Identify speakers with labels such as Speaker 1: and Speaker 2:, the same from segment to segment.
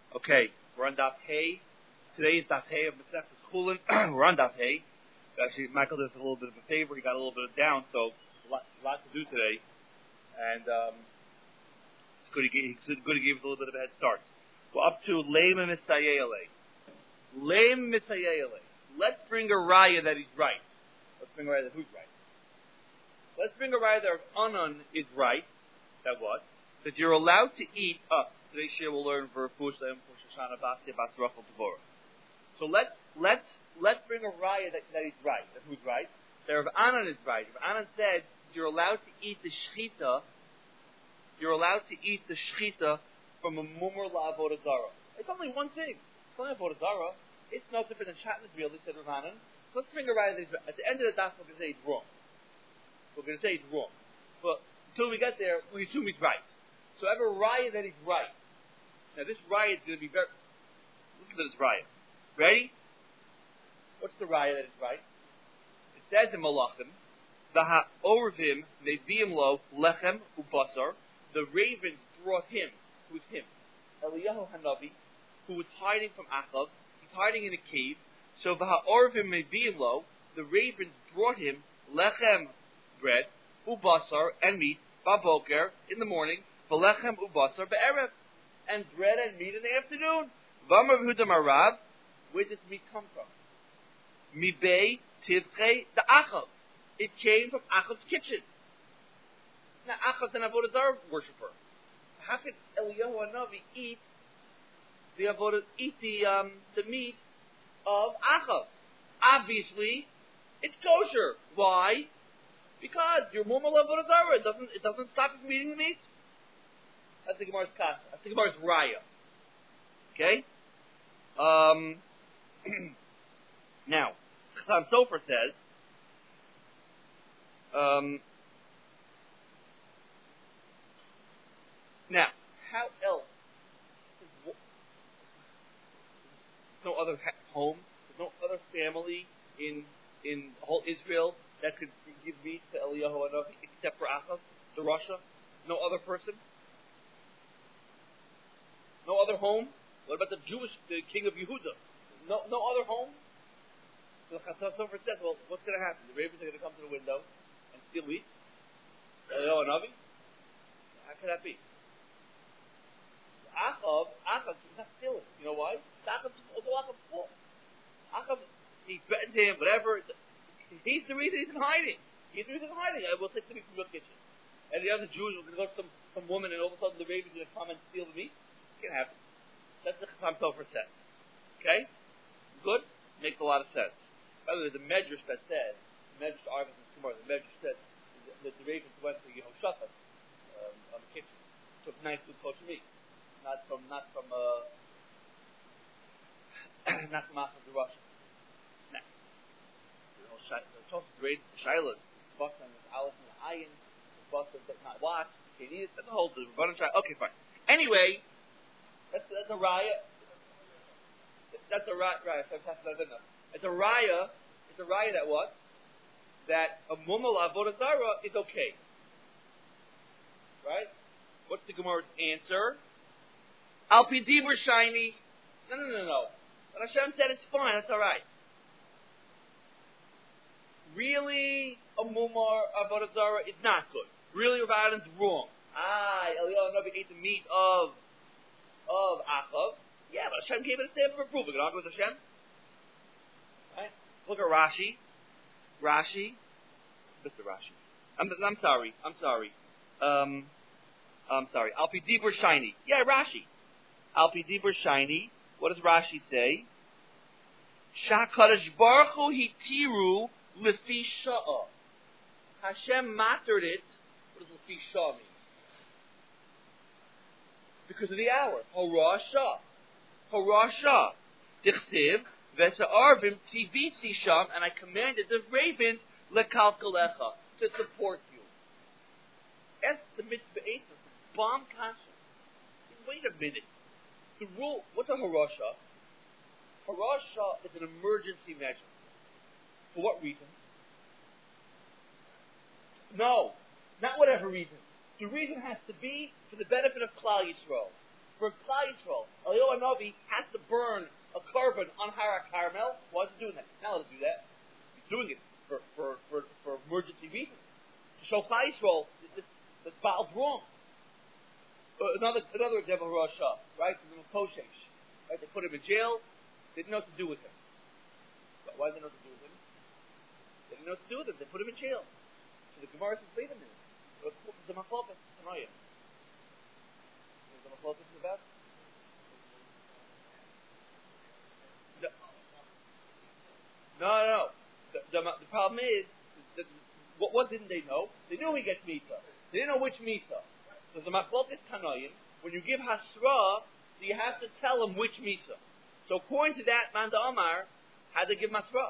Speaker 1: Okay, we're on Daf Hey. Today is Daf Hey of Masechtas Chulin. We're on Daf Hey. Actually, Michael does us a little bit of a favor. He got a little bit down, so a lot to do today. And it's good he gave us a little bit of a head start. We're up to Leim Misayele. Leim Misayele. Let's bring a raya that he's right. Let's bring a raya that who's right. Let's bring a raya that Anan is right. That what? That you're allowed to eat up. Today's share we'll learn for Shoshana Basya Basrachel Tavora. So let's bring a raya that he's right. That who's right? That Rav Anan is right. Rav Anan said you're allowed to eat the shchita. You're allowed to eat the shchita from a mumur la'avodah zara. It's only one thing. It's only avodah zara. It's no different than Shat Nizriel, said Rav Anan. So let's bring a raya that he's right. At the end of the daf, we're going to say it's wrong. We're going to say it's wrong. But until we get there, we assume he's right. So I have a raya that he's right. Now this raya is going to be very... Listen to this raya. Ready? What's the raya that is right? It says in Malachim, the ha'orvim neviim lo lechem ubasar. The ravens brought him. Who's him? Eliyahu Hanavi, who was hiding from Achav. He's hiding in a cave. So the ha'orvim neviim lo. The ravens brought him lechem, bread, ubasar, and meat, baboker, in the morning, v'lechem ubasar be'erev, and bread and meat in the afternoon. V'amar v'hudam arav. Where does meat come from? Mibei tivchei the Achav. It came from Achav's kitchen. Now Achav's an avodah zarah worshiper. How could Eliyahu Hanavi eat the meat of Achav? Obviously, it's kosher. Why? Because you're mumal avodah zarah. It doesn't stop you from eating the meat. That's the Gemara's kasha. That's the Gemara's raya. Okay. Now, Chassam Sofer says, now, how else? There's no other home, there's no other family in whole Israel that could give meat to Eliyahu Hanavi except for Achav, the Rasha. No other person. No other home. What about the king of Yehuda? No other home. So Chassam Sofer says, well, what's going to happen? The ravens are going to come to the window and steal wheat? Eliyahu Hanavi? How could that be? Achav is not stealing. You know why? Achav's fault. Achav, he threatened him, whatever. He's the reason he's in hiding. I will take the meat from your kitchen. And the other Jews were going to go to some woman, and all of a sudden the ravens are going to come and steal the meat. It can't happen. That's the Chassam Sofer says. Okay? Good? Makes a lot of sense. By the way, the Medrash that said, the Medrash argues in tomorrow, the Medrash said that the ravens went to Yehoshaphat on the kitchen. Took nice good kosher meat. Not from Achav the Russian. Now, the Shaila, the Boston is Aleph and the Ayin, the Boston does not watch, they need it, that's the whole thing. Okay, fine. Anyway, that's a raya. That's a raya. It's a raya that what? That a mumal avodah zarah is okay. Right? What's the Gemara's answer? Al pi dibur shiny. No. But Hashem said it's fine. That's all right. Really, a mumar avodah zarah is not good. Really, Rav Adon's wrong. Eliyahu Hanavi ate the meat of Achav. Yeah, but Hashem gave it a stamp of approval. You can argue with Hashem. Right? Look at Rashi. Mr. Rashi. I'm sorry. Al pi dibur shiny. Yeah, Rashi. Al pi dibur shiny. What does Rashi say? Shakadosh Baruch Hu hitiru lefi sha'ah. Hashem mattered it. What does lefi sha'ah mean? Because of the hour. Horasha. Dichsiv v'sa'arvim tivisi sham, and I commanded the ravens lekalkalecha, to support you. Ask the mitzvah eitzah, bomb kasha. Wait a minute. The rule, what's a harasha? Harasha is an emergency measure. For what reason? No, not whatever reason. The reason has to be for the benefit of Klal Yisrael. For Klal Yisrael, Eliyahu Hanavi has to burn a carbon on Har Carmel. Why is he doing that? Now let's do that. He's doing it for emergency reasons. To show Klal Yisrael that Baal's wrong. Another example of Rosh Hashanah, right? The Koshesh. Right? They put him in jail. They didn't know what to do with him. But why did they know what to do with him? They didn't know what to do with him. They put him in jail. So the Gemara says, wait a minute. What's the machlokas tonight? What's the machlokas about? No. The problem is, that what didn't they know? They knew he gets mita. They didn't know which mita. So the machlokas tanoim, when you give hasra, you have to tell him which misa. So according to that, Manda Omar had to give masra.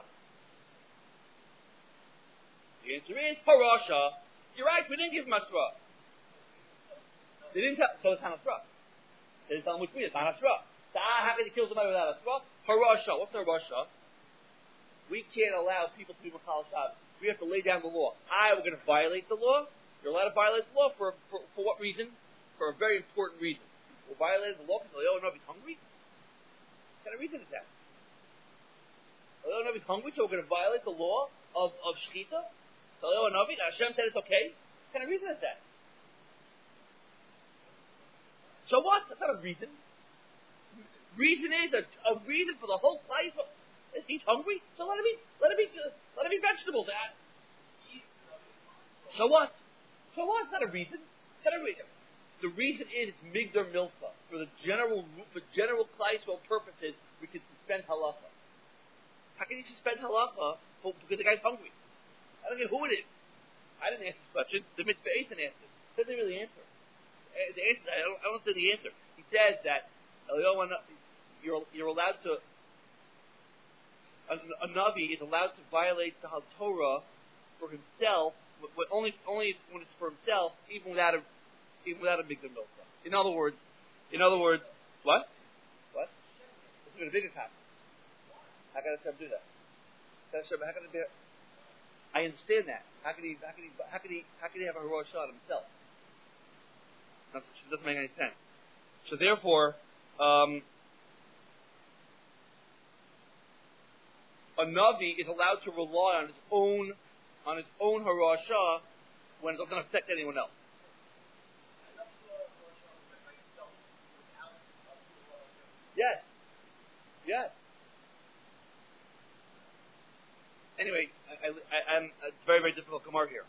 Speaker 1: The answer is parasha. You're right. We didn't give masra. They didn't tell. So it's hanasra. They didn't tell him which misa. It's hanasra. So how can he kill somebody without hasra? Parasha. What's the parasha? We can't allow people to do machal Shabbos. We have to lay down the law. We're going to violate the law. You're allowed to violate the law for what reason? For a very important reason. We're violating the law because Eliyahu Hanavi's hungry? What kind of reason is that? Eliyahu Hanavi's hungry, so we're going to violate the law of Shechita? Eliyahu Hanavi, Hashem said it's okay? What kind of reason is that? So what? That's not a reason. Reason is a reason for the whole place. He's hungry, so let him eat vegetables. So what? It's not a reason. It's not a reason. The reason is it's migdar milsa. For general Klal Yisrael purposes, we can suspend halacha. How can you suspend halacha because the guy's hungry? I don't know who it is. I didn't ask this question. The mitzvah Eitan asked it. He doesn't really answer. The answer, I don't say the answer. He says that you're allowed to. A Navi is allowed to violate the Torah for himself, but only when it's for himself, even without a migdar milsa. In other words, what? It's even a bigger copy. How can Hashem do that? I understand that. How can he have a Rosh Hashanah himself? It doesn't make any sense. So therefore, a Navi is allowed to rely on his own harasha when it doesn't affect anyone else. Yes. Anyway, it's very, very difficult to come out here.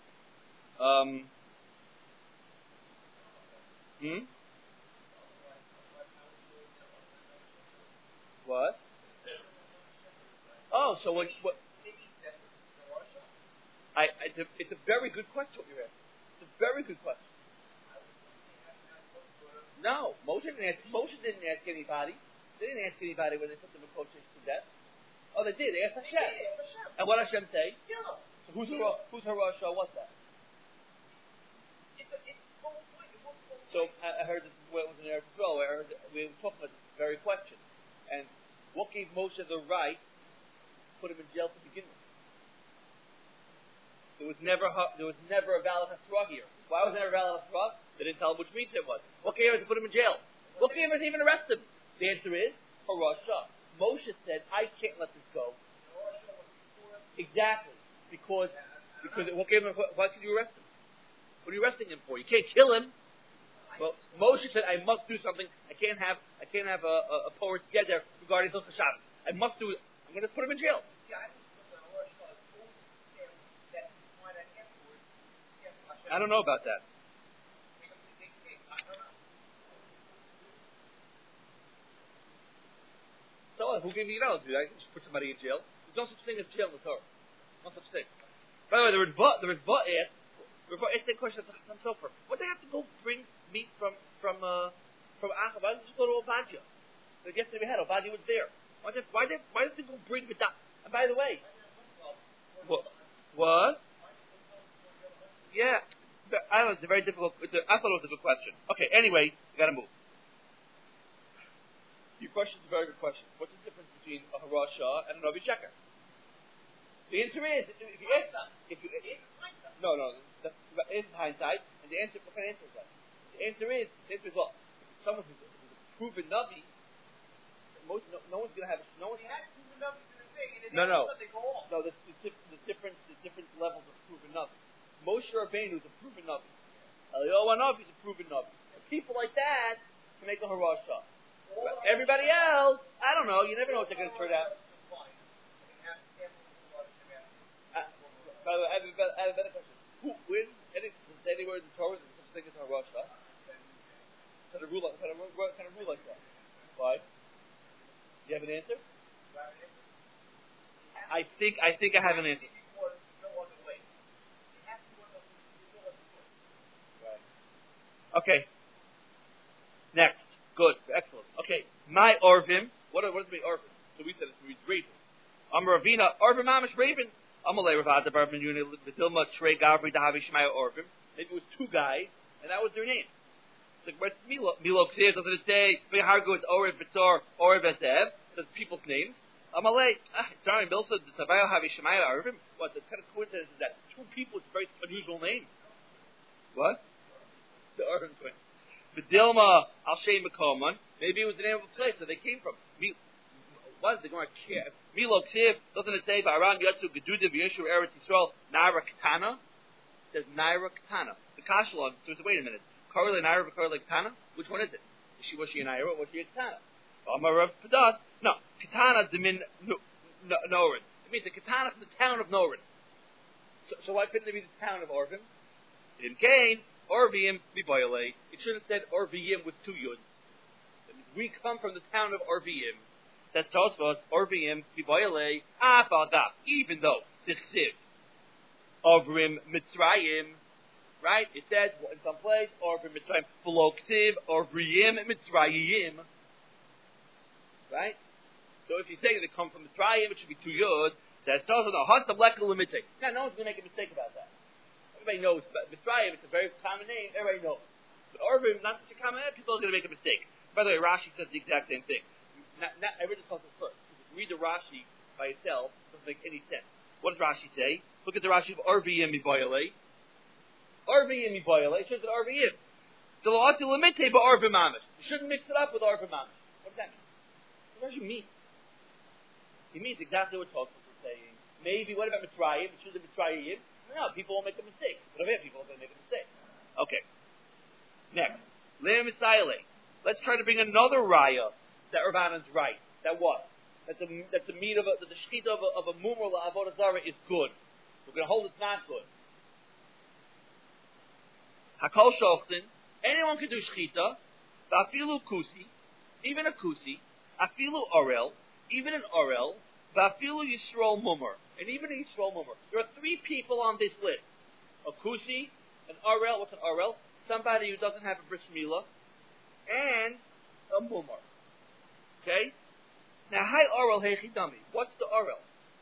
Speaker 1: What? Oh, so what? It's a very good question what you're asking. It's a very good question. No, Moshe didn't ask anybody. They didn't ask anybody when they put the Mekoshesh to death. Oh, they did. They asked Hashem. And what Hashem say? Yeah. So who's Harasha? What's that? So I heard this was in Eretz Yisrael. We were talking about this very question. And what gave Moshe the right to put him in jail to begin with? There was never a valid hasra here. Why was there a valid hasra? They didn't tell him which mitzvah it was. What gave him to put him in jail? What gave him to even arrest him? The answer is Harasha. Moshe said, I can't let this go. Exactly. Because what gave him? Why could you arrest him? What are you arresting him for? You can't kill him. Well, Moshe said, I must do something. I can't have a poet together regarding Hilchos Shabbos. I must do it. I'm going to put him in jail. I don't know about that. So who gave you knowledge? I just put somebody in jail. There's no such thing as jail in the Torah. No such thing. By the way, the Ritva asked that question and so forth. What they have to go bring meat from Achav? Why didn't you go to Ovadia? Yesterday we had Ovadia was there. Why did they go bring the? And by the way, what? Yeah, I don't know. It's a very difficult. I thought it was a good question. Okay, anyway, you got to move. Your question is a very good question. What's the difference between a Harasha and a Navi Sheker? The answer is, no, that's in hindsight. And the answer, what kind of answer is that? The answer is well, someone who's a proven Navi, no one's going to have no one.
Speaker 2: He had proven Navis in the thing, and
Speaker 1: No.
Speaker 2: they go off.
Speaker 1: No, the different levels of proven Navi. Moshe Rabbeinu is a proven Navi. Eliyahu Navi is a proven Navi. And people like that can make a harasha. Everybody else, I don't know. You never know what they're going to turn out. By the way, I have a better question. Does anywhere in the Torah there's such a thing as a harasha? Kind of rule like that. Why? Do you have an answer? I think I have an answer. Right. Okay. Next. Good. Excellent. Okay. My Orvim. What does it mean, Orvim? So we said it's ravens. Ravina. Orvim Amish ravens. Amalei Ravada Barban Unit Vidilma Trey Gavri Dahavi Shmaya Orvim. Maybe it was two guys, and that was their names. Like where's Milo Ksiv, doesn't it say Vihargo is Orev Vitor, Orev Ezev? That's people's names. Amalei, sorry, Milsa, the Tavayo Havi Shemaya Arvim. What the kind of coincidence is that? Two people, it's a very unusual name. What? The Arvim twins. Vidilma Al Shem Makoman. Maybe it was the name of a place that they came from. What is the Gemara? Milo Ksiv, doesn't it say Baran Yatsu Gedudim Yeshua Eretz Yisrael Naira Katana? It says Naira Katana. The Kashalon. So wait a minute. Korle Naira, Korle Katana? Which one is it? Was she a Naira or was she a Katana? Amar Rav Padas. No, Katana Dimin Norin. It means the Katana from the town of Norin. So why couldn't it be the town of Orvim? In Cain, Orvim Biboyle. It should have said Orvim with two yud. We come from the town of Orvim. Says Tosfos, Orvim Biboyle Afada. Even though the Chsiv Orvim Mitzrayim. Right? It says in some place, Orvim Mitzrayim, below Ksiv, Orvim Mitzrayim. Right? So if you say they come from Mitzrayim, it should be two yod. Says Tosfos, no, Hansam Lekal Limitek. Now, no one's going to make a mistake about that. Everybody knows, but Mitzrayim, it's a very common name, everybody knows. But Orvim, not such a common name, people are going to make a mistake. By the way, Rashi says the exact same thing. I read the Tosfos first. If you read the Rashi by itself, it doesn't make any sense. What does Rashi say? Look at the Rashi of Orvim Miboyle. Orvim Miboyle, it says that Orvim. So L'asi Limite ba Orvim Amish. You shouldn't mix it up with Orvim Amish. What does that mean? What does it mean? It means exactly what Tosfos is saying. Maybe, what about Mitzrayim? It should be Mitzrayim. No, people won't make a mistake. But over here, people are going to make a mistake. Okay. Next. Le'em Misayle. Let's try to bring another raya that Rabbanan's right. That what? That the meat of the shechita of a mumur la'avodah zarah is good. We're going to hold it's not good. Hakol shochtin. Anyone can do shechita. Va'afilu kusi. Even a kusi. Afilu orel. Even an orel. Va'afilu yisrael mumur. And even a yisrael mumur. There are three people on this list. A kusi. An orel. What's an orel? Somebody who doesn't have a bris milah. And a mumur. Okay? Now, hi orel hechidami. What's the orel?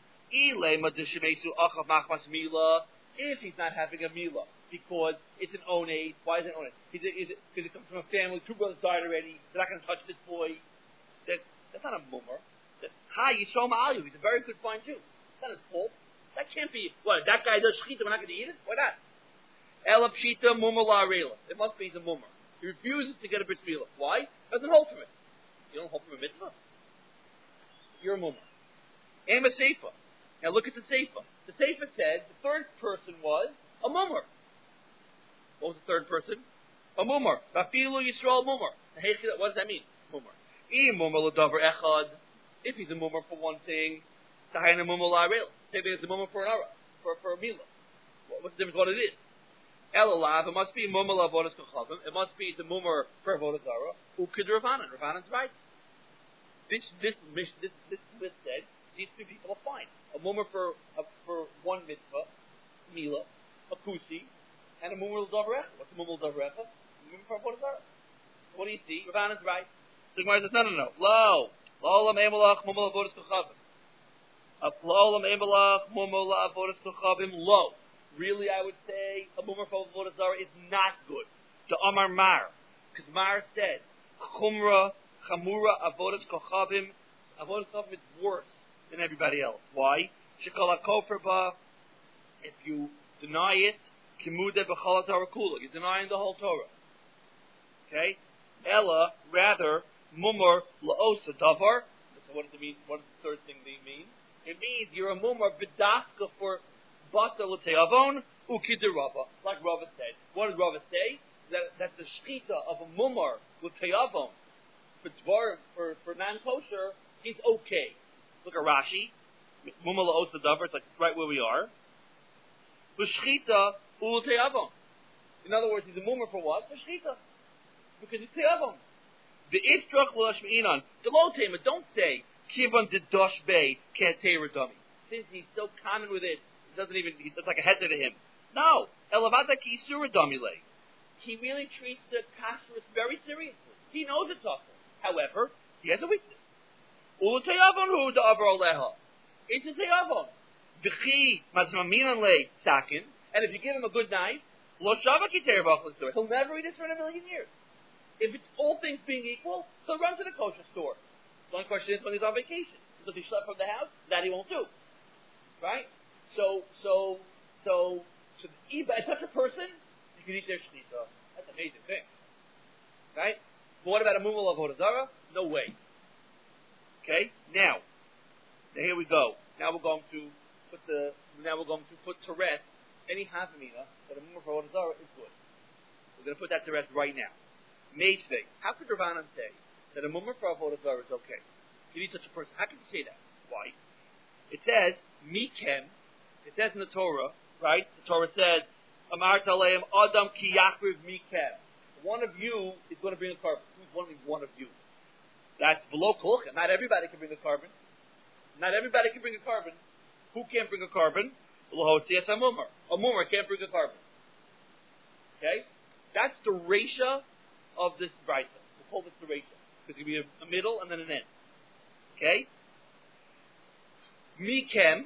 Speaker 1: If he's not having a milah, because it's an onaid. Why is it onaid? Because it comes from a family, two brothers died already, they're not going to touch this boy. That's not a mumur. Hi, Yisrael Ma'ayu, he's a very good fine Jew. It's not his fault. That can't be, what, that guy does shechita, we're not going to eat it? Why not? Ela pshita mumur la'arela. It must be he's a mumur. He refuses to get a bris milah. Why? Doesn't hold from it. You don't hold from a mitzvah. You're a mumur. And a seifa. Now look at the seifa. The seifa said the third person was a mumur. What was the third person? A mumur. Vafilu Yisrael mumur. What does that mean? Mumur. If he's a mumur for one thing, tahayna mumur la'arel. Maybe it's a mumur for an ara, for a milah. What's the difference? What it is? Elalav. It must be mumur la'avodas kochavim. It must be the mumur for avodas zara. Ukid Ravanan. Ravanan's right. This list said these two people are fine. A mumur for one mitzvah, milah, a kusi, and a mumur l'davarecha. What's a mumur l'davarecha? A mumur for avodas zara. What do you see? Ravanan's right. So Gemara says, no. Lo olam emelach mumur la'avodas kochavim. Lo olam emelach mumur la'avodas kochavim. Lo. Really, I would say a mumur for avodas zara is not good. To Amar Mar, because Mar said chumra. Chamura avodas kochavim. Avodas kochavim is worse than everybody else. Why? Shekala kofrba. If you deny it, kimude b'chol Torah kula. You're denying the whole Torah. Okay. Ella, rather mumar la'osa davar. So what does it mean? What does the third thing mean? It means you're a mumar b'dafka for basa l'te'avon ukidirava, like Rava said. What did Rava say? That the shchita of a mumar l'te'avon for non-kosher is okay. Look at Rashi. Mumar la'osa davar. It's like right where we are. L'shchita u'te'avon. In other words, he's a mumar for what? For shchita. Because he's te'avon. The Istrach L'Ashmi'inan, the Lotema, don't say, Kivan de Dosh Bey can't dummy. Since he's so common with it, it doesn't even, it's like a heter to him. No. Elavata Ki Surah Domile. He really treats the kashrus very seriously. He knows it's awful. However, he has a weakness. Ulu Te'avon hu da'avar oleha. It's a Te'avon. V'chi mazmaminan le sakin, and if you give him a good knife, Lo Shava Ki Te'avach L'Sur. He'll never eat this for in a million years. If it's all things being equal, he'll run to the kosher store. The only question is when he's on vacation. Because if he slept from the house, that he won't do. Right? So by such a person, you can eat their shechita. That's an amazing thing. Right? But what about a mumal of Avodah? No way. Okay? Now here we go. Now we're going to put to rest any havamina that a mumal for Avodah is good. We're going to put that to rest right now. Meisvei. How could Ravanan say that a mummer for avodah zarah is okay? You need such a person. How can you say that? Why? It says mikem. It says in the Torah, right? The Torah says, "Amar taleim adam ki yakriv mikem." One of you is going to bring a carbon. Who's one of you? That's below kolchem. Not everybody can bring a carbon. Not everybody can bring a carbon. Who can't bring a carbon? L'hotzias a mummer. A mummer can't bring a carbon. Okay, that's the ratio of this brisa. We'll call this the ratio. Because it could be a middle and then an end. Okay? Mikem,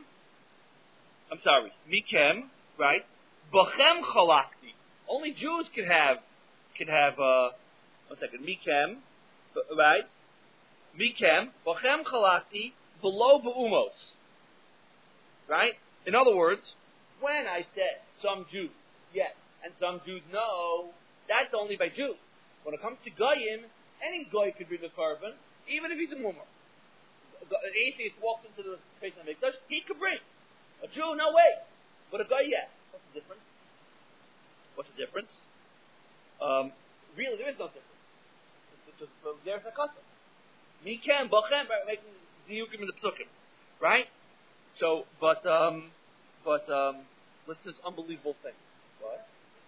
Speaker 1: right? Bachem chalakti. Only Jews can have, one second, Mikem, right? Mikem, Bachem chalakti, below be'umos. Right? In other words, when I said some Jews, yes, and some Jews no, that's only by Jews. When it comes to goyim, any goy could bring a carbon, even if he's a mummer. An atheist walks into the space and makes he could bring. A Jew, no way. But a goy, yes. What's the difference? Really, there is no difference. It's just there's a custom. Mikem, bachem, making the yukim in the psukim, right? So, but listen to this unbelievable thing. What?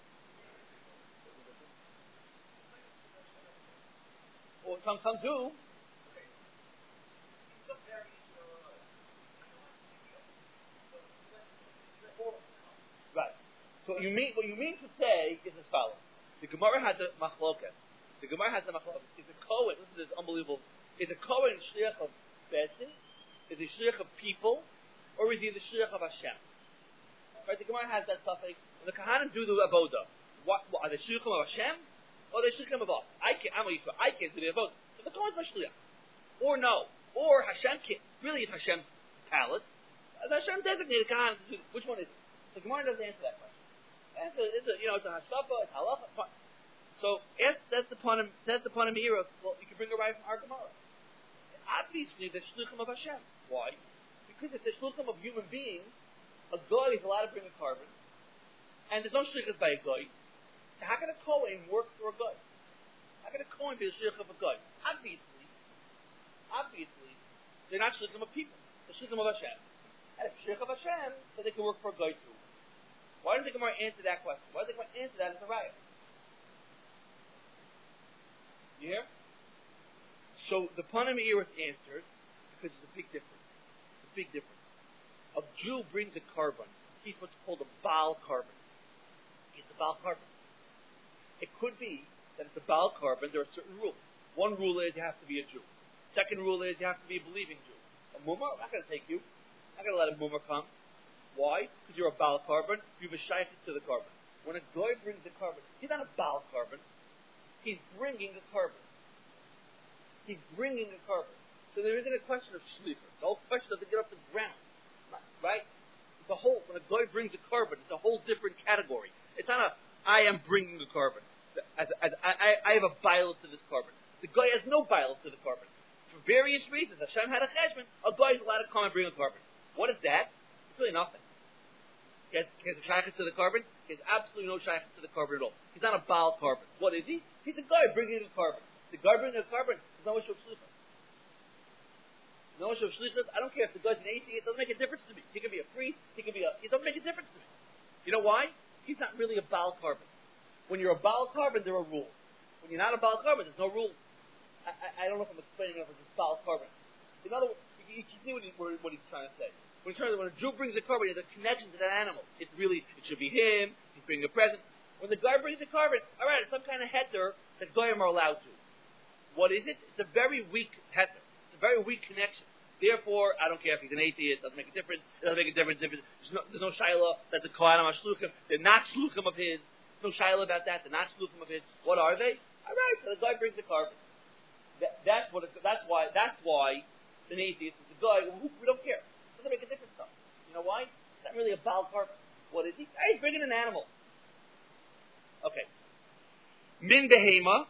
Speaker 1: Or some do. Right. So what you mean to say is as follows. The Gemara had the machloket. Is a Kohen, listen to this unbelievable, is a Kohen shliach of Bezdin? Is he shliach of people? Or is he the shliach of Hashem? Right, the Gemara has that suffix. When the Kahanim do the Avodah, what are they shliachim of Hashem? Or they shliachim of us? I'm a Yisrael. I can't do the Avodah. So the Kohen's my shliach. Or no. Or Hashem can't. Really, it's Hashem's palace. Hashem designated Kahanim to do. Which one is it? The Gemara doesn't answer that question. It's a hashkafa, it's halacha. So that's the point of Meira. Well, you can bring a right from our Gemara. Obviously, the shluchim of Hashem. Why? Because if the shluchim of human beings, a goy is allowed to bring a carbon, and there's no shluchim by a goy. So how can a Kohen work for a goy? How can a Kohen be the shluchim of a goy? Obviously, they're not shluchim of people. They're shluchim of Hashem. And if shluchim of Hashem, then they can work for a goy too. Why doesn't the Gemara answer that question? Why doesn't the Gemara answer that as a riot? You hear? So the Panim Eirus answered because there's a big difference. A Jew brings a carbon. He's what's called a Baal carbon. He's the Baal carbon. It could be that it's a Baal carbon. There are certain rules. One rule is you have to be a Jew. Second rule is you have to be a believing Jew. A mumar, I'm not going to take you. I'm not going to let a mumar come. Why? Because you're a Baal carbon. You have a shaykhis to the carbon. When a goy brings a carbon, he's not a Baal carbon. He's bringing a carbon. So there isn't a question of shlichus. The whole question doesn't get off the ground. Right? It's when a goy brings a carbon, it's a whole different category. It's not I am bringing a carbon. I have a bias to this carbon. The guy has no bias to the carbon. For various reasons, Hashem had a cheshbon, a guy is allowed to come and bring a carbon. What is that? It's really nothing. He has a shaykhis to the carbon. He has absolutely no shaykhis to the carbon at all. He's not a Baal carbon. What is he? He's a guy bringing a carbon. The guy bringing a carbon is no issue of shlichus. No issue of shlichus. I don't care if the guy's an atheist. It doesn't make a difference to me. He can be a priest. It doesn't make a difference to me. You know why? He's not really a Baal carbon. When you're a Baal carbon, there are rules. When you're not a Baal carbon, there's no rules. I don't know if I'm explaining enough of this Baal carbon. In other words, you can see what he's trying to say. When a Jew brings a carbon, he has a connection to that animal. It should be him. He's bringing a present. When the guy brings a carbon, all right, it's some kind of heter that goyim are allowed to. What is it? It's a very weak heter. It's a very weak connection. Therefore, I don't care if he's an atheist. It doesn't make a difference. It doesn't make a difference if there's no shaila that the kohanim are shluchim. They're not shluchim of his. No shaila about that. They're not shluchim of his. What are they? All right, so the guy brings a carbon. That's why an atheist is a guy. We don't care. It doesn't make a difference, though. You know why? It's not really a Baal carbon. What is he? He's bringing an animal. Okay. Min behema,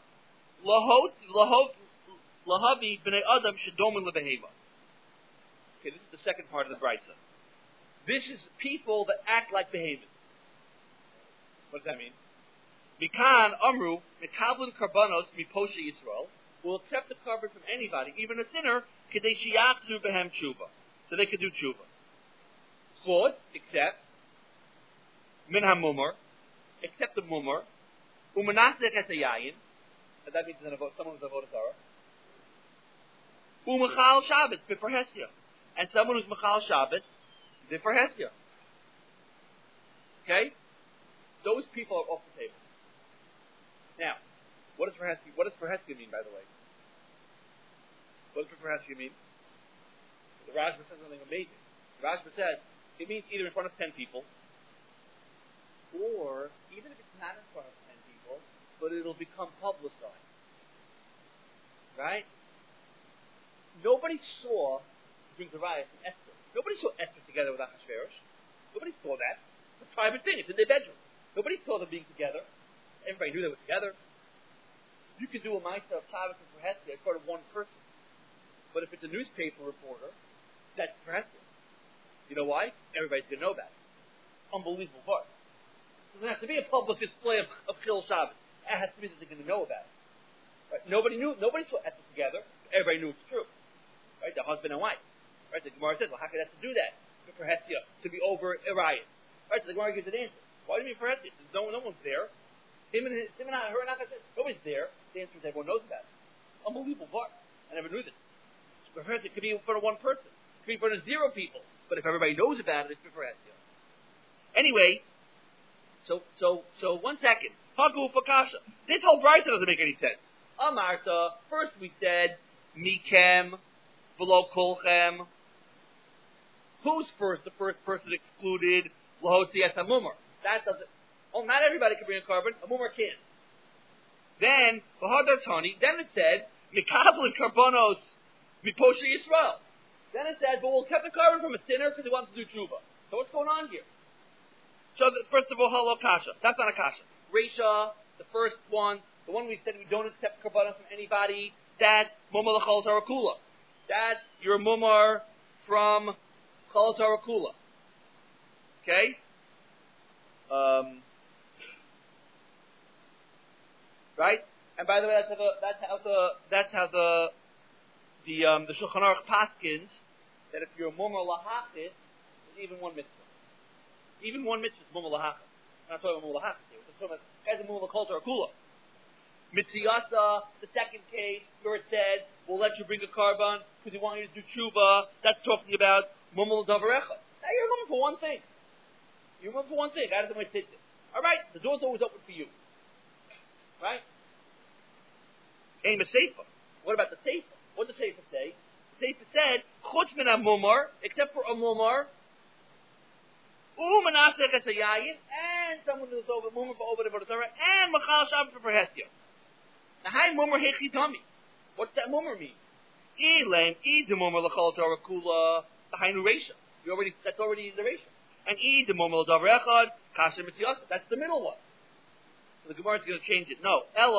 Speaker 1: lahavi b'nei adam shedomin lebehema. Okay, this is the second part of the brisa. This is people that act like behemoths. What does that mean? Mikan amru mikavlin karbanos miposhe Yisrael will accept the carbon from anybody, even a sinner, kedei sheyachzu behem tshuva, so they could do tshuva. Chod, except min hamumar, except the mumar, umanasek esayayin, and that means someone who's a avodah zarah, umachal Shabbos b'farhesia, and someone who's machal Shabbos b'farhesia. Okay, those people are off the table. Now, what does farhesia mean, by the way? What does farhesia mean? The Rashba says something amazing. The Rashba says it means either in front of 10 people, or even if it's not in front of 10 people, but it'll become publicized. Right? Nobody saw, brings a riot from Esther. Nobody saw Esther together with Achashverosh. Nobody saw that. It's a private thing. It's in their bedroom. Nobody saw them being together. Everybody knew they were together. You can do a Ma'aseh of Shabbos and Farhesia in front of one person. But if it's a newspaper reporter, that's Farhesia. You know why? Everybody's going to know about it. Unbelievable part. It doesn't have to be a public display of Chil Shabbos. It has to be that they're going to know about it. Right? Nobody saw Esther together. Everybody knew it's true. Right? They're husband and wife. Right? The Gemara says, well, how could that do that? For Farhesia to be over a riot. Right? So the Gemara gives an answer. Why do you mean Farhesia? No one's there. Him and her and Akash, nobody's there. The answer is everyone knows about it. Unbelievable part. I never knew this. Farhesia could be in front of one person. It could be in front of 0 people. But if everybody knows about it, it's Farhesia. Anyway, so 1 second. Hagu Fakasha. This whole brisa doesn't make any sense. Amarta, first we said, Mikem, V'lo Kolchem. Who's first? The first person excluded, Lahotzias HaMumar. That doesn't, not everybody can bring a carbon, a mumar can. Then, V'hadar Tani, then it said, Mikabel Karbonos, Miposhe Yisrael. Then it said, but we'll accept the carbon from a sinner because he wants to do tshuva. So what's going on here? So first of all, halo kasha. That's not a kasha. Reisha, the first one, the one we said we don't accept karbanos from anybody, that's mumar l'chol tarakula. That's your mumar from chol tarakula. Okay? Right? And by the way, that's how the Shulchan Aruch paskins that if you're mumar lahachis, there's even one mitzvah. Even one mitzvah is mumar lahachis. I'm not talking about mumar lahachis here. We're talking about as a mumar l'chol tarakula. Mitziyasa, the second case, where it said, we'll let you bring a carbon because we want you to do tshuva. That's talking about mumar l'davarecha. Now you're mumar for one thing. You're mumar for one thing. Out of the way it. All right, the door's always open for you. Right? Aim a seifa. What about the seifa? What did the seifa say? The seifa said, chutz min ha-mumar, except for a mumar, u'manasek esayayin, and someone who's over mumar for over the Torah, and machal Shabbos for Farhesia. Now, hi mumar hechi tami. What's that mumar mean? Ilen, the mumar l'chol Torah kula, hainu reisha. That's already the reisha. And the mumar l'davar echad, kasher mitziyasa. That's the middle one. So the Gemara is going to change it. No, Ella,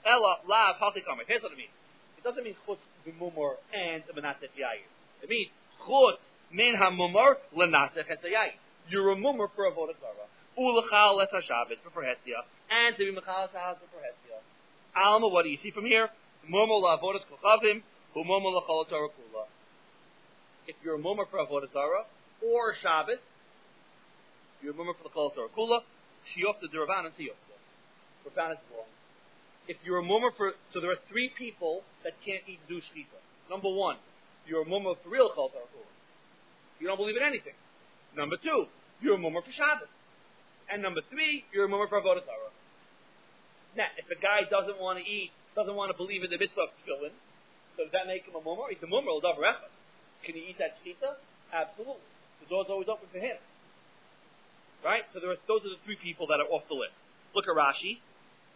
Speaker 1: Ella lav haltikamer. Here's what it means. It doesn't mean chutz b'mumor and a menasech yayin. It means chutz min hamumor lenasech et yayin. You're a mumor for avodah zarah. Ulachal es haShabbos for hetzia, and to be mechal Shabbos for hetzia. Alma, what do you see from here? Mumor la'avodas kochavim, umumor la'chol Torah kula. If you're a mumor for avodah zarah or Shabbos, you're a mumor for the chol Torah kula. Shiyofta d'Rabanan tiyofta. Rabanan is wrong. If you're a mummer so there are three people that can't eat do shchita. Number one, you're a mummer for real chol Torah kula. You don't believe in anything. Number two, you're a mummer for Shabbos. And number three, you're a mummer for avodah zarah. Now, if a guy doesn't want to eat, doesn't want to believe in the mitzvah of tefillin, so does that make him a mummer? He's a mummer, l'davar echad. Can he eat that shchita? Absolutely. The door's always open for him. Right? So those are the three people that are off the list. Look at Rashi.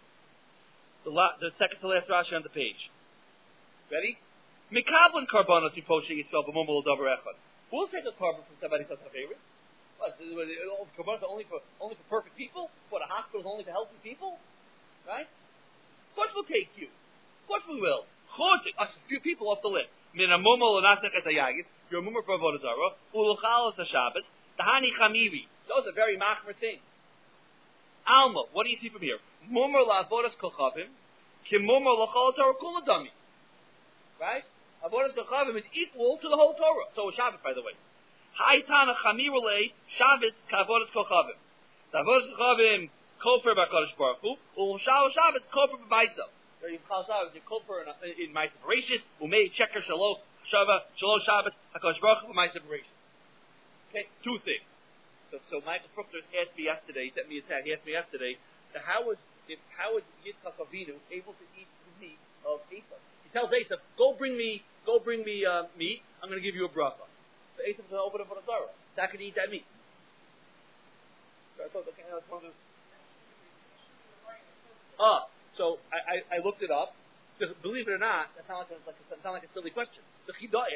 Speaker 1: The second to last Rashi on the page. Ready? Mikablin karbanos yiposhe yisrael b'mumul davar echad. Who will take a carbon from somebody who doesn't have favorite? What? Karbanos are only for perfect people? What? A hospital is only for healthy people? Right? Of course we'll take you. Of course we will. A few people off the list. Min hamumul lenasech es hayagid. You're a mumur for avodah zarah. Uluchal es haShabbos. Tahani chamiri. Those are very machmer things. Alma, what do you see from here? Mumar la'avodas kochavim, ki mumar l'chol Torah kula dami. Right? Avodas kochavim is equal to the whole Torah. So is Shabbos, by the way. Ha'itana chamirulei Shabbos ka'avodas kochavim. The avodas kochavim kofer b'Kadosh Baruch Hu, Shabbos kofer b'Maisa. You kofer in Maisa Bereshis, umei checker shalo Shabbos HaKadosh Baruch Hu b'Maisa Bereshis. Okay, two things. So Michael Fruchter asked me yesterday, sent me a tag, he asked me yesterday, how was Yitzchak Avinu able to eat the meat of Esav? He tells Esav, go bring me meat, I'm going to give you a bracha. So Esav's going to open up on a Torah. So how can he eat that meat? So I thought, okay, that's one of those. So I looked it up, because believe it or not, that sounds like a silly question. The Chidah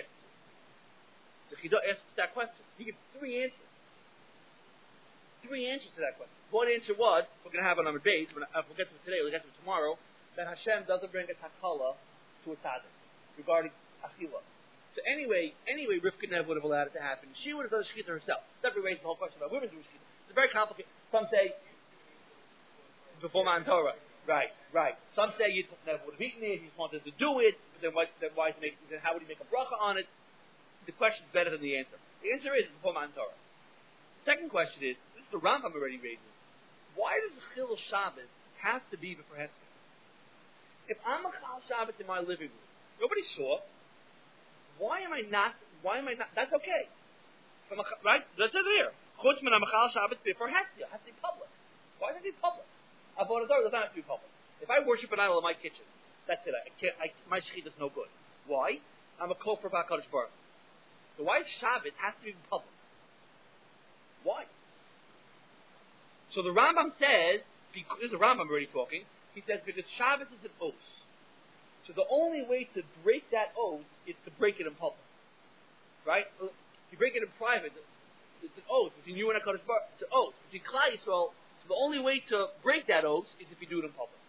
Speaker 1: asks that question. He gives three answers. Three answers to that question. One answer was, we're going to have on number base, we'll get to it today, we'll get to it tomorrow, that Hashem doesn't bring a takala to a tzaddik regarding achila. So anyway, Rivka never would have allowed it to happen. She would have done the shechita herself. That raises the whole question about women doing shechita. It's very complicated. Some say, before Matan Torah. Right. Some say Yitzchak never would have eaten it, he just wanted to do it, but then how would he make a bracha on it? The question is better than the answer. The answer is before Matan Torah. Second question is, this is the Rambam already raises. Why does the Chil Shabbos have to be before Hesketh? If I'm a Chal Shabbos in my living room, nobody saw. Why am I not? That's okay. Right? That's it here. Chutz min Chal Shabbos before Hesketh. It has to be public. Why does it have to be public? Avodah Zarah does not have to be public. If I worship an idol in my kitchen, that's it. My shechita is no good. Why? I'm a kofer b'Hakadosh Baruch. So why Shabbos has to be public? Why? So the Rambam says, this is the Rambam already talking, he says because Shabbos is an oath. So the only way to break that oath is to break it in public. Right? If you break it in private, it's an oath. Between you and HaKadosh Baruch, it's an oath. Between Klal Yisrael, so the only way to break that oath is if you do it in public.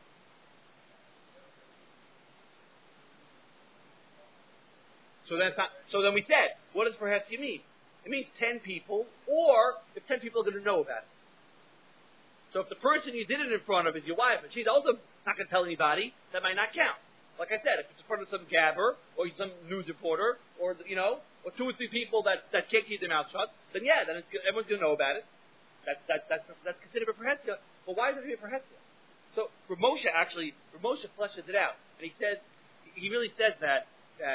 Speaker 1: So then we said, what does Verhesya mean? It means 10 people, or if 10 people are going to know about it. So if the person you did it in front of is your wife, and she's also not going to tell anybody, that might not count. Like I said, if it's in front of some gabber, or some news reporter, or, or 2 or 3 people that can't keep their mouth shut, then everyone's going to know about it. That's considered a Verhesya. But why is it a Verhesya? So Ramosha fleshes it out. And he really says that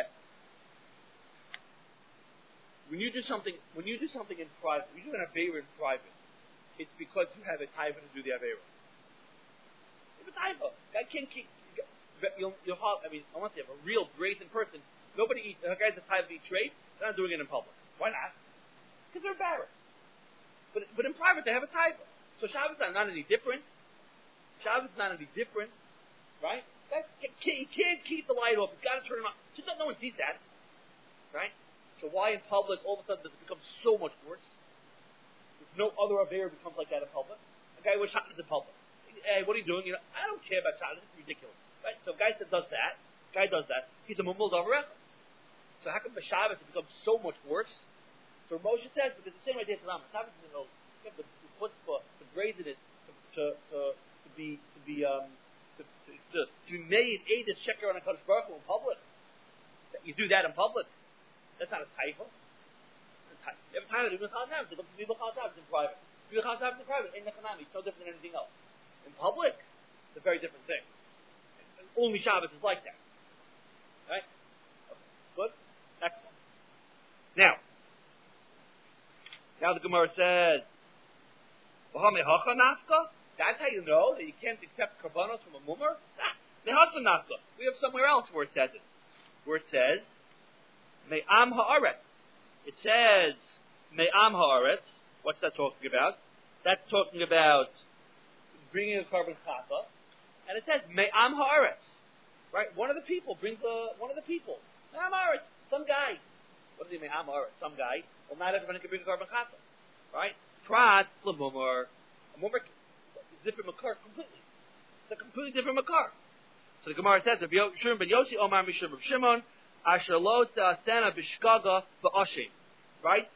Speaker 1: when you do something in private, when you do an Aveira in private, it's because you have a taiva to do the Aveira. You have a taiva. Guy can't keep. I want to have a real brazen person. Nobody eats. A guy's a taiva to eat straight. They're not doing it in public. Why not? Because they're embarrassed. But in private they have a taiva. So Shabbos is not any different. Right? You can't keep the light off. You've got to turn it on. Just no one sees that. Right? So why in public all of a sudden does it become so much worse? No other Aveira becomes like that in public. A guy was shot in public. Hey, what are you doing? I don't care about shot. This is ridiculous. Right? So a guy that does that, he's a mumul davarech. So how come the Shabbos it becomes so much worse? So Moshe says, because the same idea to Rambam. Shabbos is you have the chutzpah, to brazen it, to be made a sheker on a Kadosh Baruch Hu in public. You do that in public. That's not a typo. You have a time to do Chal Shabbos. You do Chal Shabbos in private. You do Chal Shabbos in private. Ain't nechanami. It's no different than anything else. In public, it's a very different thing. And only Shabbos is like that. Right? Okay. Good. Next one. Now the Gemara says, that's how you know that you can't accept karbanos from a mummer? We have somewhere else where it says it. Where it says, Me'am ha'aretz. It says, Me'am ha'aretz. What's that talking about? That's talking about bringing a carbon chata. And it says, Me'am ha'aretz. Right? One of the people brings one of the people. Me'am ha'aretz. Some guy. What does he mean, Me'am ha'aretz? Some guy. Well, not everyone can bring a carbon chata. Right? Prat l'mumar. A mumar is different makar completely. It's a completely different makar. So the Gemara says, Shimon ben Yosi Omar Mishum of Shimon, Asher lo sena b'shkaga v'ashem. Right?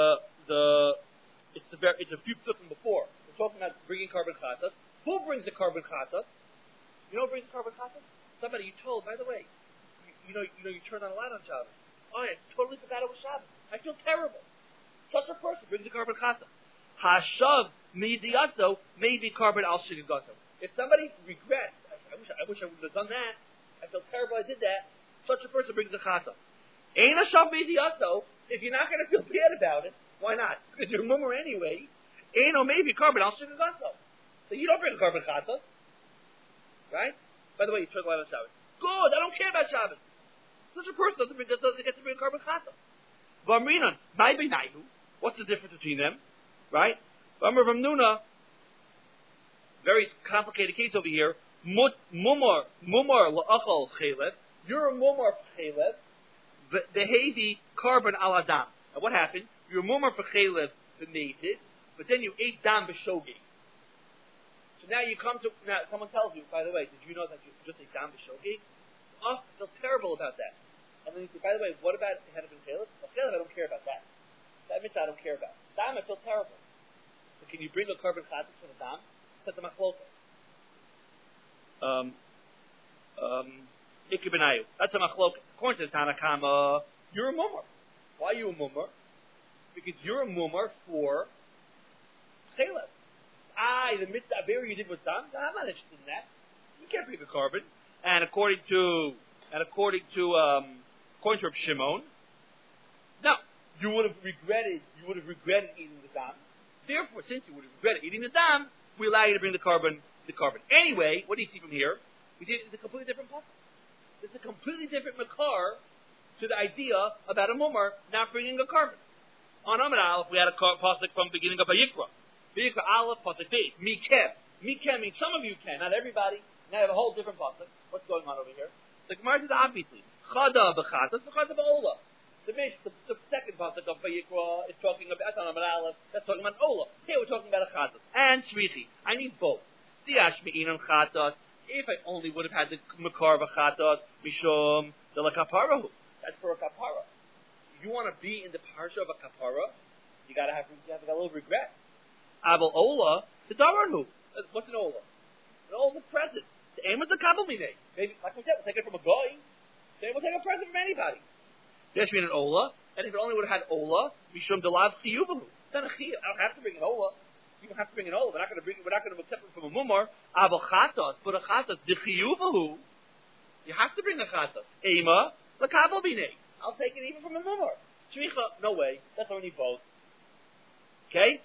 Speaker 1: It's a few psukim before. We're talking about bringing carbon chatas. Who brings the carbon chatas? You know who brings the carbon chatas? Somebody you told, by the way. You turned on a light on Shabbos. Oh, I totally forgot it was Shabbos. I feel terrible. Such a person brings a carbon chata. Hashav midiyaso maybe carbon al shigagaso. If somebody regrets, I wish I would have done that. I feel terrible I did that. Such a person brings a chata. Ain't a shav midiyaso. If you're not going to feel bad about it, why not? Because you're a mummer anyway. Ain't no maybe carbon al shigagaso. So you don't bring a carbon chata, right? By the way, you took a lot of Shabbos. Good. I don't care about Shabbos. Such a person doesn't get to bring a carbon chata. V'amrinan my benayu. What's the difference between them? Right? V'amr v'amnuna. Very complicated case over here. Mumar la'achal chelev. You're a mumar for chelev. Behevi carbon al adam. And what happened? You're a mumar for chelev b'meited, but then you ate dam b'shogi. So now someone tells you, by the way, did you know that you just ate dam b'shogi? Oh, I feel terrible about that. And then you say, by the way, what about if it had been chelev? Well, chelev, I don't care about that. That mitzvah I don't care about. Dam, I feel terrible. So can you bring a carbon chatas from a dam? That's a machloka. Ikir benayu. That's a machloka. According to the Tanakama, you're a mummer. Why are you a mummer? Because you're a mummer for chelev. The mitzvah you did with dam, I'm not interested in that. You can't bring a carbon. And according to Reb Shimon, no, you would have regretted eating the dam. Therefore, since you would have regretted eating the dam, we allow you to bring the carbon. Anyway, what do you see from here? We see it's a completely different pasuk. It's a completely different makar to the idea about a mumar not bringing a carbon. On Amar Aleph, we had a pasuk from the beginning of Vayikra. Vayikra Aleph, pasuk Beis. Mikem. Mikem means some of you can, not everybody. Now I have a whole different pasuk. What's going on over here? So Gemara says obviously, Chada b'chatas, v'chada b'ola. The second pasuk of Vayikra is talking about Amar Aleph. That's talking about Ola. Here we're talking about a chatas and shvichi. I need both. Diashmi'in chatas. If I only would have had the makar v'chatas mishum the kaparahu. That's for a kapara. You want to be in the parsha of a kapara, you got to have a little regret. Abel Ola, the davarnu. What's an Ola? An Ola is a present. The aim is the kabel minay. Maybe, like we said, we'll take it from a guy. Then we'll take a present from anybody. There's been an Ola, and if it only would have had Ola, mishum delav chiyuvahu. Then a chiyuv. I don't have to bring an Ola. You don't have to bring an Ola. We're not going to accept it from a mumar. Abel chatas, but a chatas the chiyuvahu. You have to bring a chatas. Ema the kabel minay. I'll take it even from a mumar. Shricha, no way. That's only both. Okay?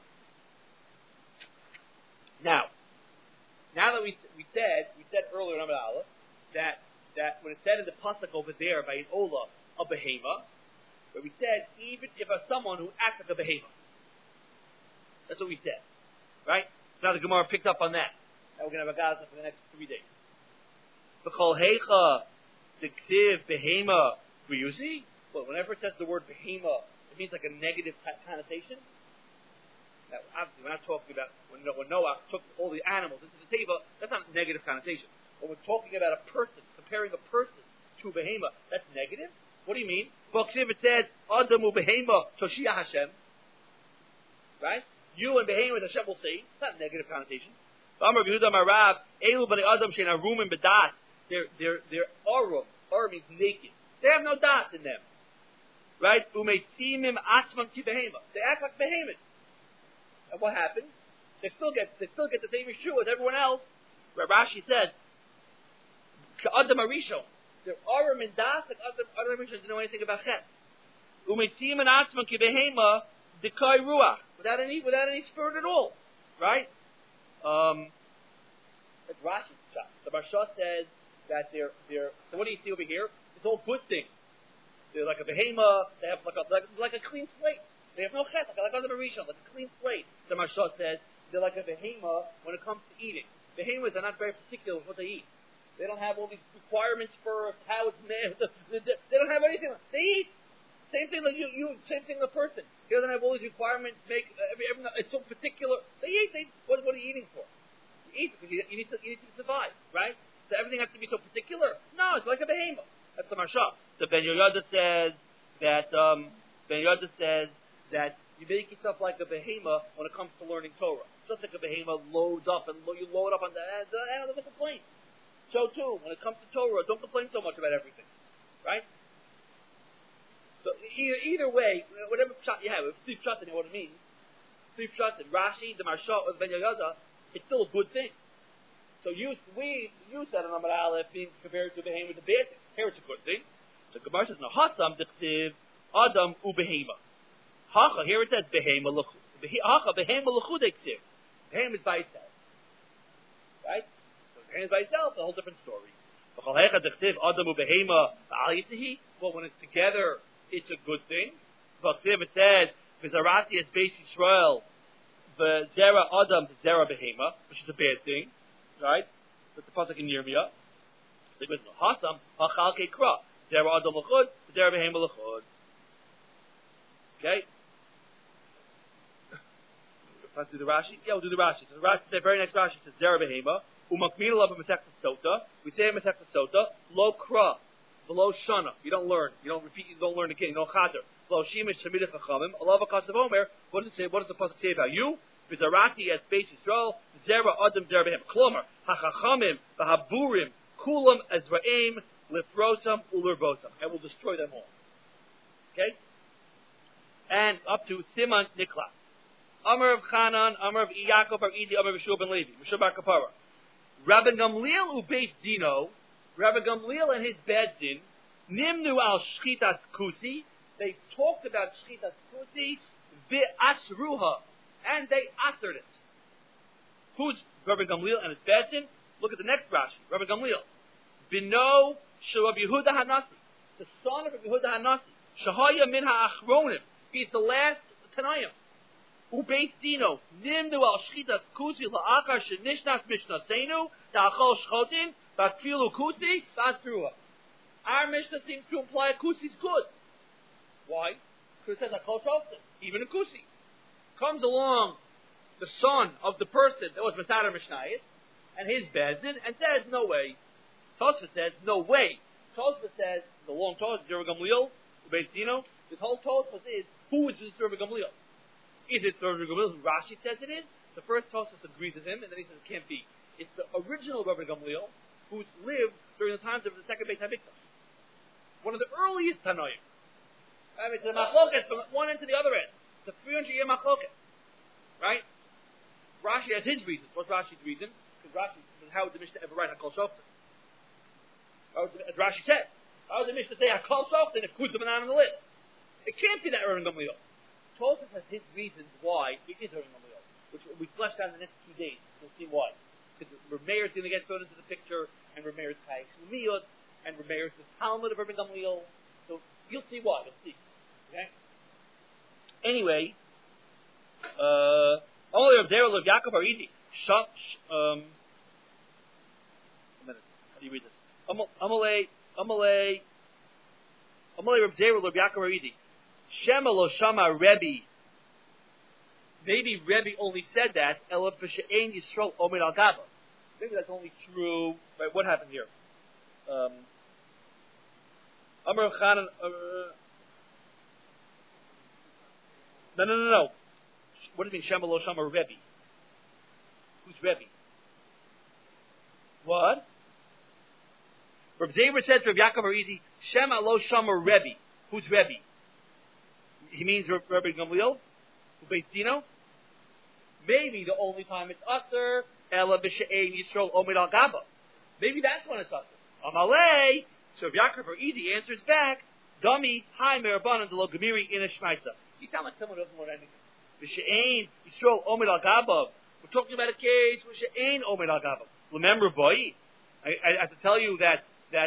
Speaker 1: Now that we said earlier in Amar Aleph that when it said in the pasuk over there by an Ola a behema, where we said even if someone who acts like a behema, that's what we said, right? So now the Gemara picked up on that. Now we're going to have a Gaza for the next 3 days. V'chol heicha d'ksiv behema v'yuzi. Well, whenever it says the word behema, it means like a negative connotation. Now, obviously, we're not talking about when Noah took all the animals into the table. That's not a negative connotation. when we're talking about a person, comparing a person to a behema, that's negative? What do you mean? B'chsiv it says, Adam u'behema toshia Hashem. Right? You and behema Hashem will see. It's not a negative connotation. Amar Yehuda Marav, Elu b'nei Adam shein arum b'das. They're arum. Arum means naked. They have no das in them. Right? Umesimim atzman ki behema. They act like behemoths. And what happens? They still get the same issue as everyone else. Where Rashi says, Adam Arishon. They're arum and das, like Adam Arishon didn't know anything about chet. Umesimim atzman ki behema dekai ruach. Without any spirit at all. Right? It's Rashi's shot. The Marsha says that they're. So what do you see over here? It's all good things. They're like a behema. They have like a clean slate. They have no chet, like Adam Arishon, like a clean slate. The Marsha says they're like a behema when it comes to eating. Behemoths are not very particular with what they eat. They don't have all these requirements for how it's made. They don't have anything. They eat. Same thing like you. Same thing the person. He doesn't have all these requirements. It's so particular. They eat. What are you eating for? You eat because you need to survive, right? So everything has to be so particular. No, it's like a behemoth. That's the Marsha. So Ben Yoyada says that you make yourself like a behemoth when it comes to learning Torah. Just like a behemoth loads up and you load up on the doesn't complain. So too, when it comes to Torah, don't complain so much about everything, right? So either way, whatever shot you have, if three shots, you know what it means. Three shots, Rashi, the Marsha, or the Ben Yoyada, it's still a good thing. So you said on Amar Aleph being compared to behemoth with a bad thing. Here it's a good thing. So Gemara says, no, Hasam dechtiv Adam ubehema. Hacha, here it says behema l'chu. Hacha behema l'chu dechtiv. Behema is by itself, right? So behema is by itself, a whole different story. Well, when it's together, it's a good thing. It says, "V'zarati es beis Yisrael, v'zera Adam v'zera behema," which is a bad thing, right? That's the pasuk in Yirmiyah. It goes, "Hasam hachal kekra, zera Adam l'chud, v'zera behema l'chud." Okay. Let's do the Rashi. Yeah, we'll do the Rashi. So the very next Rashi says, "Zera behema." Umakmina love Masechta Sota. We say Masechta Sota. Lo kra, below shana. You don't learn. You don't repeat. You don't learn again. You don't chater. Lo shimish shemidach chachamim. Allah v'kasav omer. What does it say? What does the pasuk say about you? V'zarati as beis Yisrael. Zera adam zera behem. Klomer hachachamim v'haburim kulam ezraim lifrosam ulurvosam. I will destroy them all. Okay. And up to Siman Nikla. Amar of Chanan, Amar of Yaakov, Bar Idi, Amar of Yeshua ben Levi, Mishra bar Kapara. Rabbi Gamliel ubeis Dino, Rabbi Gamliel and his bad din, Nimnu al Shchitas Kusi, they talked about Shchitas Kusi, Ve'asruha, and they assered it. Who's Rabbi Gamliel and his bad din? Look at the next Rashi, Rabbi Gamliel. Bino Shabbi Yehuda Hanasi, the son of Rabbi Yehuda Hanasi, Shahaya min ha'achronim, he's the last Tanayim. Ubeis Dino, Nimdu al Shchitas Kusi la'achar shenishnas mishnasenu, ta'achol shchotin, ba'tfilu kusi, ba'asruha. Our Mishnah seems to imply a kusi is good. Why? Because it says achol shchotin, even a kusi. Comes along the son of the person that was Matar Mishnayis, and his bezdin, and says, no way. Tosfos says, no way. Tosfos says, the long Tosfos, Rabbi Gamliel, Ubeis Dino, this whole Tosfos is, who is this Rabbi Gamliel? Is it Rabbi Gamliel who Rashi says it is? The first Tosfos agrees with him, and then he says it can't be. It's the original Rabbi Gamliel who's lived during the times of the second Beit HaMikdash. One of the earliest Tanoim. I mean, it's a machloket from one end to the other end. It's a 300-year machloket. Right? Rashi has his reasons. What's Rashi's reason? Because Rashi, how would the Mishnah ever write Hakol Shoftim? As Rashi said, how would the Mishnah say Hakol Shoftim if Kuzim are not on the list? It can't be that Rabbi Gamliel. Tosfos has his reasons why it is Rabbi Gamliel, which we fleshed out in the next 2 days. You'll see why. Because Rameir is going to get thrown into the picture, and Rameir is Kai Shlemiyot, and Rameir is the Talmud of Rabbi Gamliel. So you'll see why. You'll see. Okay? Anyway, only Rav Zera Rav Yaakov are easy. A minute. How do you read this? Amalei Rav Zera Rav Yaakov are easy. Shema lo shama Rebbe. Maybe Rebbe only said that Elaf b'she'ein Yisrael omer al gaba. maybe that's only true. Right? What happened here? Amar Chanan. No. What does it mean? Shema lo Shama Rebbe. Who's Rebbe? What? Reb Zever said to Reb Yaakov Aridi, Shema lo Shama Rebbe. Who's Rebbe? He means Rebbe Gamliel, who based Dino. Maybe the only time it's Aser, Ela b'She'ein Yisrael Omid al Gaba. Maybe that's when it's Aser. Amalei. So Reb Yaakov Aridi answers back, Dami Hai Merabanan de lo Gemiri in a Shmaitza. You sound like someone who doesn't want anything. B'She'ein Yisrael Omid al Gaba. We're talking about a case where She'ein Omid al Gaba. Remember, boy, I have to tell you that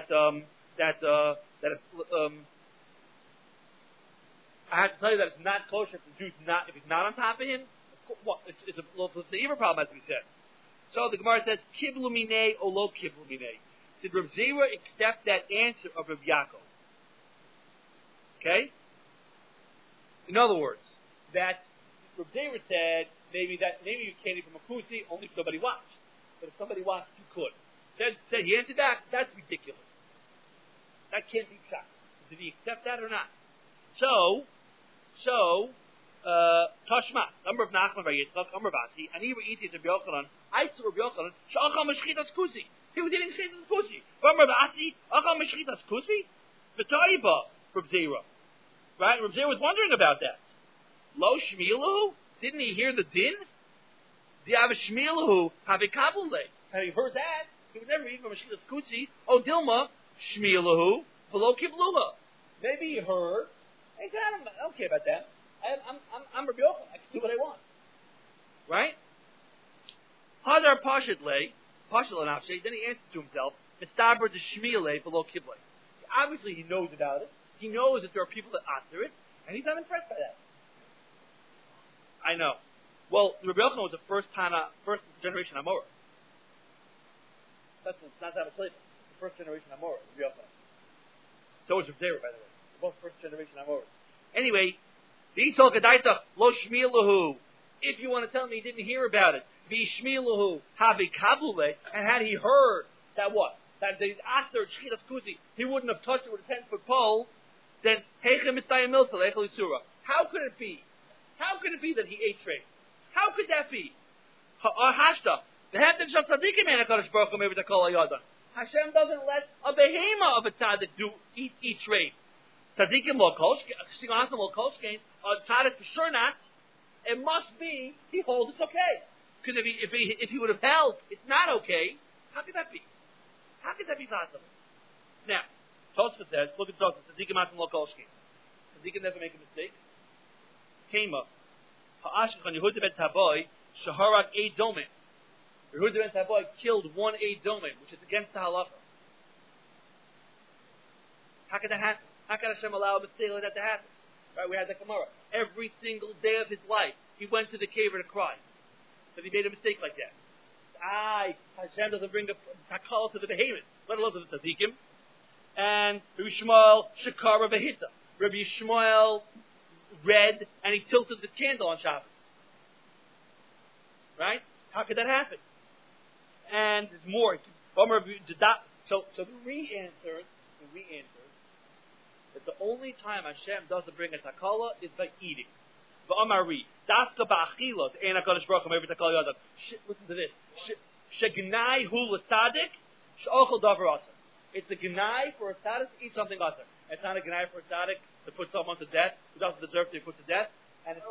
Speaker 1: it's not kosher if the Jew's not, if he's not on top of him. What? It's a evil problem, as we said. So the Gemara says, Kiblu minei or lo kiblu minei. Did Rav Zera accept that answer of Rav Yaakov? Okay? In other words, that Rav Zera said, maybe you can't eat from a kusi, only if somebody watched. But if somebody watched, you could. Said he answered that, that's ridiculous. That can't be shot. Did he accept that or not? So, Tashma, number of Nachman by Yitzchak, number of Asi, and he were eating Rabbi Yochanan. I saw Rabbi Yochanan, Shachal Meshchitas Kusi. He was eating Meshchitas Kusi. Number of Asi, Achal Meshchitas Kusi? The Taiba, Reb Zera. Right? Reb Zera was wondering about that. Lo Shmielu? Didn't he hear the din? Diav Shmielu, have a Kabule. Have you heard that? He would never eat from Meshchitas Kusi. Oh, Dilma, Shmielu, below Kibluha. Maybe he heard. Hey, I don't care about that. I'm Rabbi Yochanan. I can do what I want. Right? Hadar Pashat Anafshe, then he answered to himself, Mistaber de Shmiele below Kiblei. Obviously he knows about it. He knows that there are people that answer it, and he's not impressed by that. I know. Well, Rabbi Yochanan was the first generation Amorah. That's not that a slave. The first generation Amorah, Rabbi Yochanan. So was Rav Zera, by the way. They're both first generation Amorahs. Anyway, V'yisol Gedaitach lo Shmielu. If you want to tell me he didn't hear about it, V'shmielu have kabule, and had he heard that what? That the after Shchitas Kusi, he wouldn't have touched it with a 10-foot pole, then Heichem Mistayim Milsel Eichel Yisura. How could it be? How could it be that he ate trade? How could that be? Hashta. The Haftan Shal Tzadikim and HaKadosh Baruch Hu maybe to call a Yada. Hashem doesn't let a behema of a tzaddik eat trade. Tzaddikim lo kolshkein, a tzaddik for sure not. It must be he holds it's okay. Because if he would have held it's not okay, how could that be? How could that be possible? Now, Tosfot says, look at Tosfot. Tzaddikim atam lo kolshkein. Tzaddikim never make a mistake. Tema ha'ashkechan Yehuda ben Taboy shaharak eid zomen. Yehuda ben Taboy killed one eid zomen, which is against the halacha. How could that happen? How can Hashem allow a mistake like that to happen? Right? We had the Gemara. Every single day of his life, he went to the cave to cry that he made a mistake like that. Hashem doesn't bring a takal to the behemoth, let alone to the tzaddikim. And Rabbi Shmuel shakara v'hita. Rabbi Shmuel read and he tilted the candle on Shabbos. Right? How could that happen? And there's more. So the re-answer that the only time Hashem doesn't bring a takala is by eating. V'amari dafka ba'achilos ein HaKadosh Baruch Hu maybe takal yadav. Listen to this. Shegnai hu l'tzadik she'ochel davar aser. It's a gnai for a tzaddik to eat something aser. It's not a gnai for a tzaddik to put someone to death who doesn't deserve to be put to death. And it's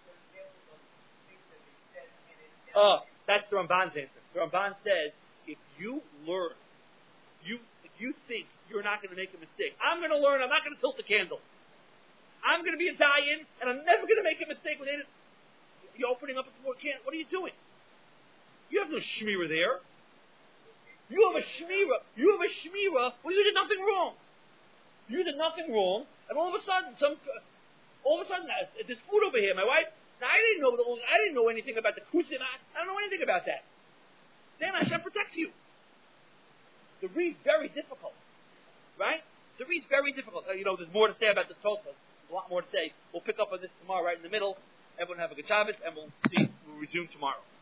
Speaker 1: that's the Ramban's answer. The Ramban says if you learn, if you think you're not going to make a mistake. I'm going to learn. I'm not going to tilt the candle. I'm going to be a dayan, and I'm never going to make a mistake with it. You're opening up a more can. What are you doing? You have no shmira there. You have a shmira. Well, you did nothing wrong. You did nothing wrong, and all of a sudden, there's food over here. My wife. Now I didn't know anything about the kusin. I don't know anything about that. Then Hashem protects you. The read's very difficult. Right? The read's very difficult. There's more to say about the Tosfos. There's a lot more to say. We'll pick up on this tomorrow right in the middle. Everyone have a good Shabbos, and we'll resume tomorrow.